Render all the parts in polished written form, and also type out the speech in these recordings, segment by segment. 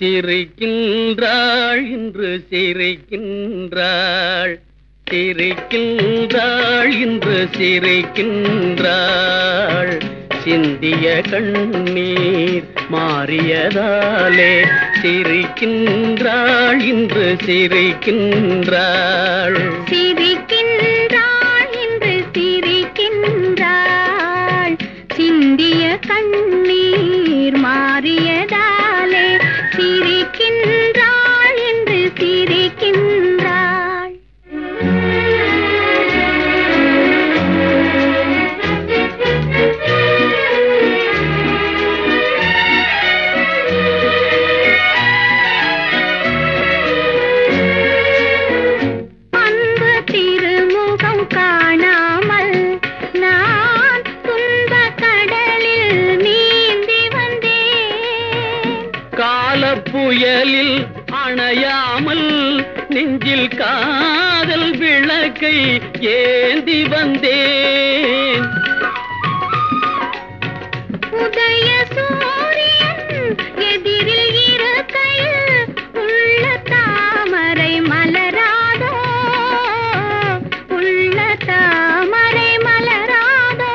சிரிக்கின்றாள் இன்று சிரிக்கின்றாள், சிரிக்கின்றாள் இன்று சிரிக்கின்றாள். சிந்திய கண்ணீர் மாறியதாலே சிரிக்கின்றாள் இன்று சிரிக்கின்றாள். சிரிக்கின்றாள் இன்று சிரிக்கின்றாள். சிந்திய கண்ணீர் மாறியதாலே சிரிக்கின்றாள் என்று சிரிக்கின்றாள். அன்பு திருமுகம் காணாமல் நான் துன்ப கடலில் நீந்தி வந்தேன். காலப்புயலில் அணையாமல் நெஞ்சில் காதல் விளக்கை ஏந்தி வந்தேன். உதய சூரியன் எதிரில் இருக்கையில் உள்ள தாமரை மலராதோ, உள்ள தாமரை மலராதோ.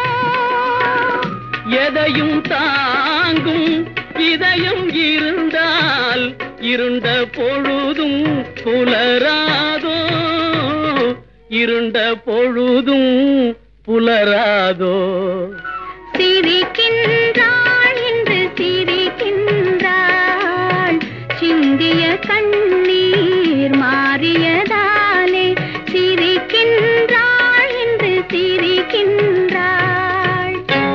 எதையும் தாங்கும் இதயம் இருந்தால் இருண்ட பொழுதும் புலராதோ, இருண்ட பொழுதும் புலராதோ. சிரிக்கின்றாள் என்று சிரிக்கின்றாள். சிந்திய கண்ணீர் மாறியதாலே சிரிக்கின்றாள் என்று சிரிக்கின்றாள்.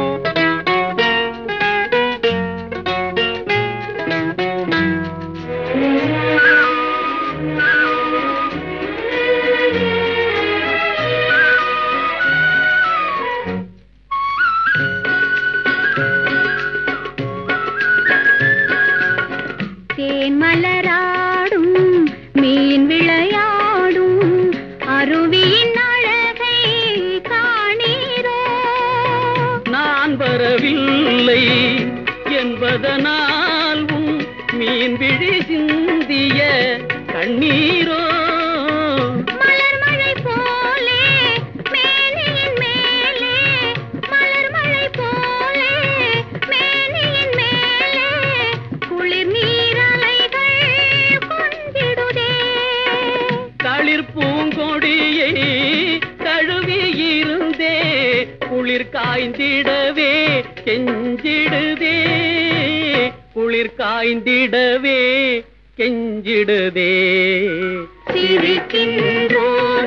தேன் மலராடும் மீன் விளையாடும் அருவியின் அழகை காணீரோ. நான் வரவில்லை என்பதனால் மீன் விழி சிந்திய கண்ணீரோ. மலர் மழை போலே மேனியின் மேலே, மலர் மழை போலே மேனியின் மேலே குளிர் நீரலைகள் கொண்டிடுதே. தளிர் பூங்கொடியை தழுவி இருந்தே குளிர் காய்ந்திடவே கெஞ்சிடுதே, குளிர் காய்ந்திடவே கெஞ்சிடுதே. சிரிக்கின்றோம்